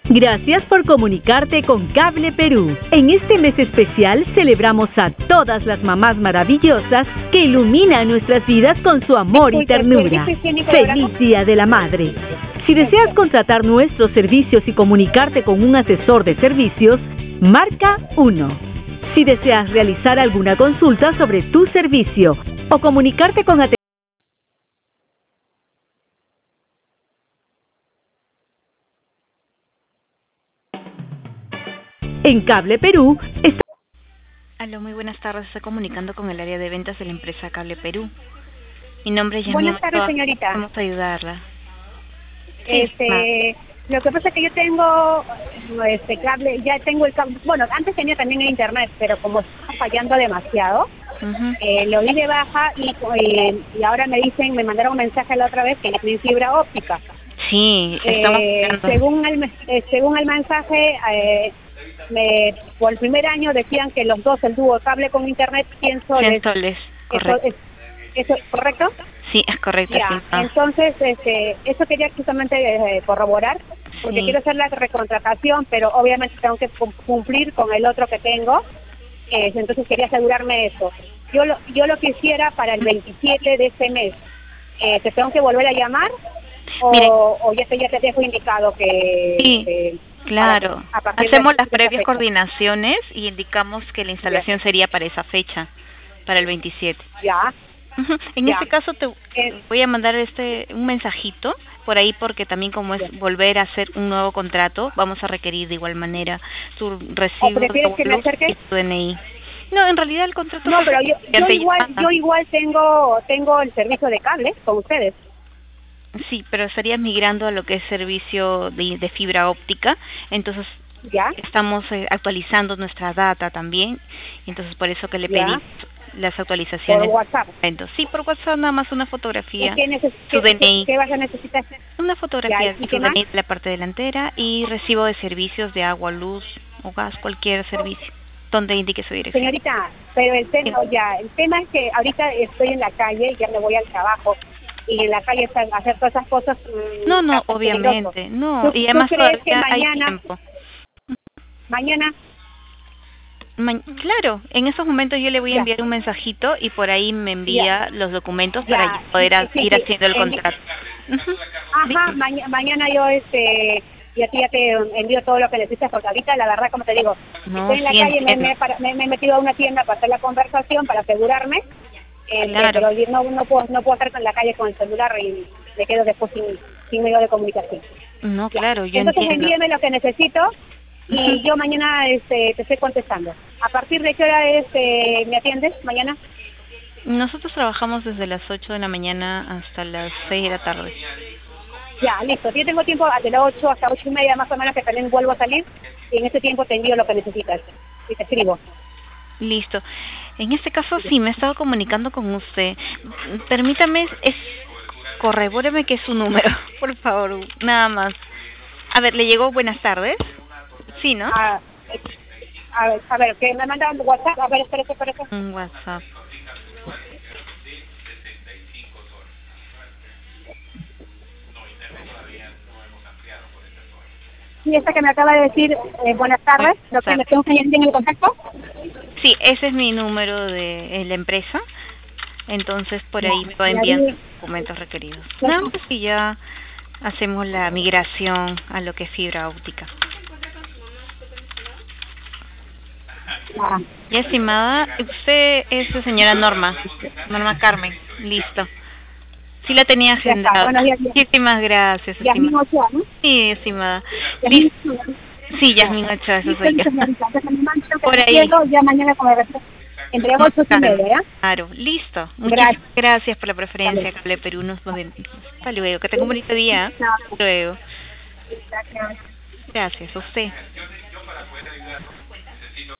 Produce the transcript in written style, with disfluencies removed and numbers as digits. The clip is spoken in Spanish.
Gracias por comunicarte con Cable Perú. En este mes especial celebramos a todas las mamás maravillosas que iluminan nuestras vidas con su amor y ternura. ¡Feliz Día de la Madre! Si deseas contratar nuestros servicios y comunicarte con un asesor de servicios, marca 1. Si deseas realizar alguna consulta sobre tu servicio o comunicarte con atención en Cable Perú, está... Aló, muy buenas tardes. Estoy comunicando con el área de ventas de la empresa Cable Perú. Mi nombre es Yasmina. Buenas tardes, señorita. Vamos a ayudarla. Lo que pasa es que yo tengo cable, ya tengo el cable. Bueno, antes tenía también el internet, pero como está fallando demasiado, lo di de baja y ahora me mandaron un mensaje la otra vez que tienen fibra óptica. Sí, estamos según el mensaje, por el primer año decían que los dos, el dúo cable con internet, 100 soles. 100 soles, correcto. ¿Eso es correcto? Sí, es correcto. Ya, sí. entonces, eso quería justamente corroborar, porque quiero hacer la recontratación, pero obviamente tengo que cumplir con el otro que tengo, entonces quería asegurarme eso. Yo lo quisiera para el 27 de este mes. ¿Te tengo que volver a llamar? ¿O ya te dejo indicado que... Sí. Claro, hacemos las previas coordinaciones y indicamos que la instalación sería para esa fecha, para el 27. Ya. En este caso te voy a mandar un mensajito por ahí, porque también como es volver a hacer un nuevo contrato, vamos a requerir de igual manera tu recibo y tu DNI. No, en realidad el contrato... No, pero yo igual tengo el servicio de cable con ustedes. Sí, pero estarías migrando a lo que es servicio de fibra óptica, entonces ¿ya? Estamos actualizando nuestra data también, entonces por eso que le pedí las actualizaciones. ¿Por WhatsApp? Sí, por WhatsApp, nada más una fotografía, su DNI. ¿Qué vas a necesitar? Una fotografía de su DNI de la parte delantera y recibo de servicios de agua, luz o gas, cualquier servicio, donde indique su dirección. Señorita, pero el tema es que ahorita estoy en la calle y ya me voy al trabajo. Y en la calle hacer todas esas cosas... No, obviamente, no. Y además todavía que hay tiempo. ¿Mañana? Claro, en esos momentos yo le voy a enviar un mensajito y por ahí me envía los documentos para poder ir haciendo el contrato. Ajá, mañana yo ya te envío todo lo que necesitas, porque ahorita la verdad, como te digo, estoy en la calle, me he metido a una tienda para hacer la conversación, para asegurarme. Claro. Pero no puedo estar en la calle con el celular y me quedo después sin medio de comunicación. No, claro, yo entonces entiendo. Envíeme lo que necesito y yo mañana te estoy contestando. ¿A partir de qué hora me atiendes mañana? Nosotros trabajamos desde las 8 de la mañana hasta las 6 de la tarde. Ya, listo. Yo tengo tiempo de las 8 hasta 8:30 más o menos, que también vuelvo a salir, y en ese tiempo te envío lo que necesitas y te escribo. Listo. En este caso sí, me he estado comunicando con usted. Permítame, corrobóreme que es su número, por favor, nada más. A ver, ¿le llegó buenas tardes? Sí, ¿no? A ver, que me mandan un WhatsApp. A ver, espérate. Un WhatsApp. Y esta que me acaba de decir, buenas tardes, lo que me tengo que añadir en el contacto. Sí, ese es mi número de la empresa, entonces por ahí me va a enviar los documentos requeridos. No, pues sí, ya hacemos la migración a lo que es fibra óptica. Ya, estimada, usted es la señora Norma Carmen, listo. Sí la tenía agendada. Muchísimas gracias, estimada. Yasmina Ochoa, ¿no? Sí, estimada. Listo. Sí, Yasmina Ochoa, eso soy yo. Por ahí. Ya mañana entre 8 y media, ¿ya? Claro, listo. Muchas gracias por la preferencia, Cable Perú. Hasta luego. Que tenga un bonito día. Hasta luego. Gracias a usted.